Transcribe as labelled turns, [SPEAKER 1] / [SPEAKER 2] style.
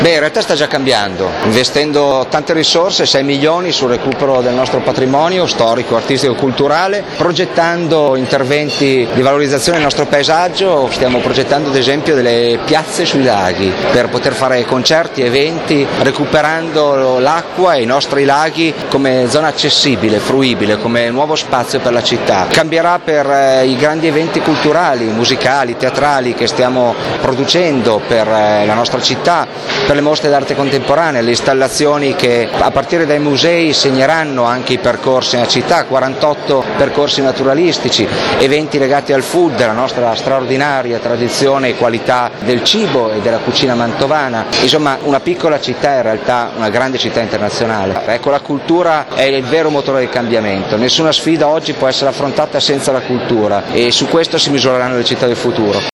[SPEAKER 1] Beh, in realtà sta già cambiando, investendo tante risorse, 6 milioni sul recupero del nostro patrimonio storico, artistico e culturale, progettando interventi di valorizzazione del nostro paesaggio. Stiamo progettando ad esempio delle piazze sui laghi per poter fare concerti, eventi, recuperando l'acqua e i nostri laghi come zona accessibile, fruibile, come nuovo spazio per la città. Cambierà per i grandi eventi culturali, musicali, teatrali che stiamo producendo per la nostra città, per le mostre d'arte contemporanea, le installazioni che a partire dai musei segneranno anche i percorsi nella città, 48 percorsi naturalistici, eventi legati al food, la nostra straordinaria tradizione e qualità del cibo e della cucina mantovana. Insomma, una piccola città è in realtà una grande città internazionale. Ecco, la cultura è il vero motore del cambiamento. Nessuna sfida oggi può essere affrontata senza la cultura e su questo si misureranno le città del futuro.